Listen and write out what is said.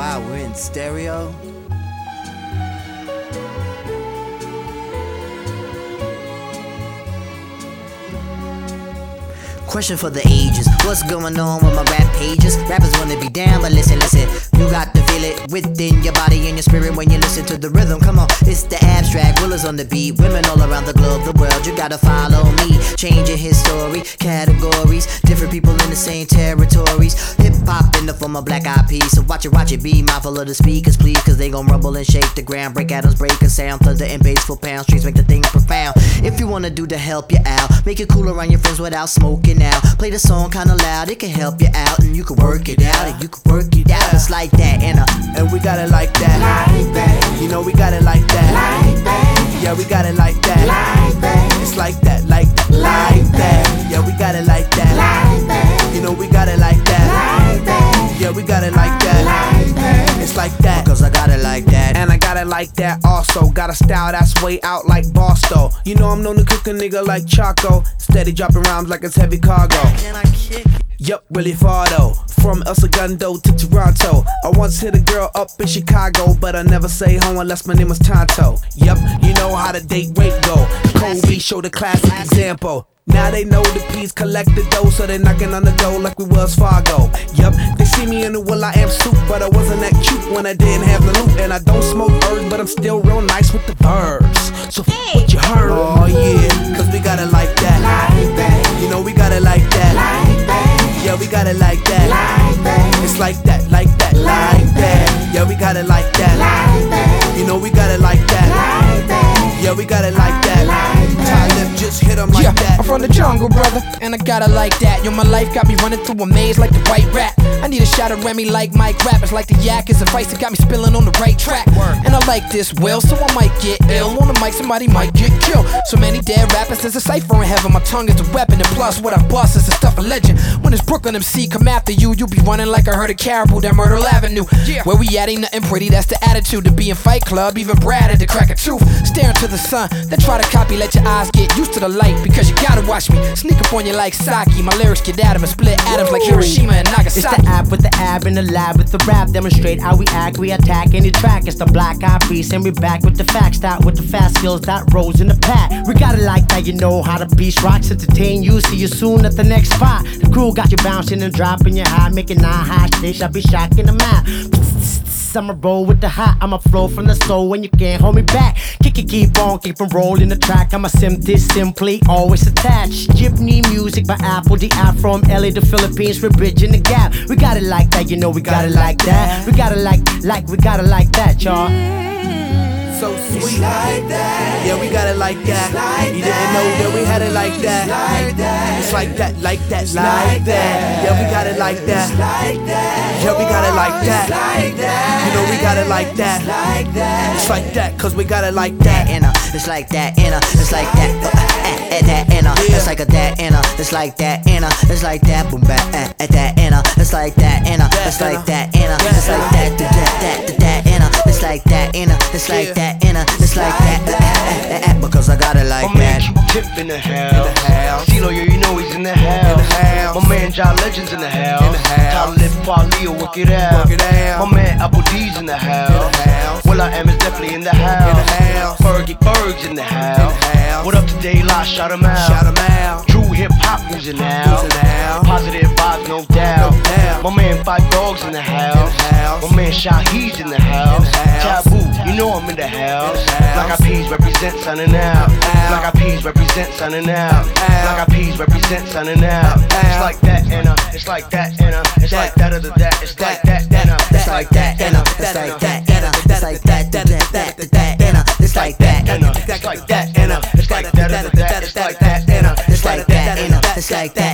wow, we're in stereo? Question for the ages, what's going on with my rap pages? Rappers wanna be down, but listen, you got to feel it within your body and your spirit when you listen to the rhythm. Come on, it's the abstract, Willers on the beat, women all around the globe, the world, you gotta follow me. Changing history, categories, different people in the same territories. Hip-hop in the form of Black Eyed Peas, so watch it, be mindful of the speakers, please, cause they gon' rumble and shake the ground, break atoms, break a sound, thunder and bass, full pound streets, make the thing profound. If you wanna do to help you out, make it cool around your friends without smoking out. Play the song kinda loud, it can help you out, and you can work it out, and you can work it out. It's like that, and we got it like that. Like that. You know we got it like that. Like that. Yeah, we got it like that. Like that. It's like that, like that, like that. Yeah, we got it like that. Like that. You know we got it like that. Like that. Yeah, we got it like that. Like that. It's like that. Because I got it like that. And I got it like that also. Got a style that's way out like Bosto. You know I'm known to cook a nigga like Chaco. Steady dropping rhymes like it's heavy cargo. Can I kick it? Yup, really far though. From El Segundo to Toronto. I once hit a girl up in Chicago, but I never say home unless my name was Tonto. Yup, you know how the date rate go. Kobe showed a classic example. Now they know the P's collect the dough, so they knocking on the door like we Wells Fargo. Yup, they see me in the will.i.am suit, but I wasn't that cute when I didn't have the loot. And I don't smoke herbs, but I'm still real nice with the verbs. So what you heard? Oh yeah, cause we got it like that. Like that. You know we got it like that. Like that. Yeah, we got it like that. Like that. It's like that, like that, like that. Yeah, we got it like that. Like that. You know we got it like that. Like that. Yeah, we got it like that. Talib just hit 'em like that. I'm from the jungle, brother, and I got it like that. Yo, my life got me running through a maze like the white rat. I need a shot of Remy like Mike Rap. It's like the yak is a vice that got me spilling on the right track. And I like this well, so I might get ill. On the mic, somebody might get killed. So many dead rappers, there's a cipher in heaven. My tongue is a weapon, and plus what I bust is the stuff of legend. When it's Brooklyn MC come after you, you be running like a herd of caribou down Myrtle Avenue. Where we at ain't nothing pretty, that's the attitude. To be in Fight Club, even Brad had to crack a tooth. Staring to the sun, then try to copy, let your eyes get used to the light. Because you gotta watch me, sneak up on you like Saki. My lyrics get at 'em and split atoms like Hiroshima and Nagasaki. It's the app with the ab in the lab with the rap. Demonstrate how we act, we attack any track. It's the Black Eyed Peas and we back with the facts. Start with the fast skills that rolls in the pack. We got it like that, you know how the beast rocks. Entertain you, see you soon at the next spot. The crew got you bouncing and dropping your high, making 9 high stage. I be shocking the map. I'ma roll with the hot, I'ma flow from the soul when you can't hold me back. Kick it, keep on rolling the track. I'ma simply always attached. Jeepney music by Apple D. I from LA to Philippines, we're bridging the gap. We got it like that, you know we got it like that. We got it we got it like that, y'all. So sweet. It's like that. Yeah, we got it like that. Like you didn't know that we had it like that. Like that. It's like that, like that, It's like like that. Yeah, we got it like that. Like that. Yeah, we got it like that. Like that. You know we got it like that. Like that. It's like that, cause we got it like that. It's like that, it's like that, that, it's like a that, it's like that, it's like that, boom, back, that, it's like that, it's like that, it's like that, that, it's like that, it's like that, it's like that, because I got it like that. My man Q-Tip in the house. CeeLo, you know he's in the house. My man John Legend's in the house. Talib Kweli, work it out. My man Apple D's in the house. will.i.am is definitely in the house. Fergie Berg's in the house. What up to Daylight? Shout 'em out. True hip hop oozing out. Positive vibes, no doubt. My man Five Dogs in the house. My man Shahid's in the house. Taboo, you know I'm in the house. Black Eyed Peas represent signing out. Black Eyed Peas represent signing out. Black Eyed Peas represent signing out. It's like that, it's like that, it's like that of the that. It's like that, it's like that, it's like that, it's like that, it's like that, it's like that, it's like that, it's like that of the that. It's like that, it's like that, it's like that.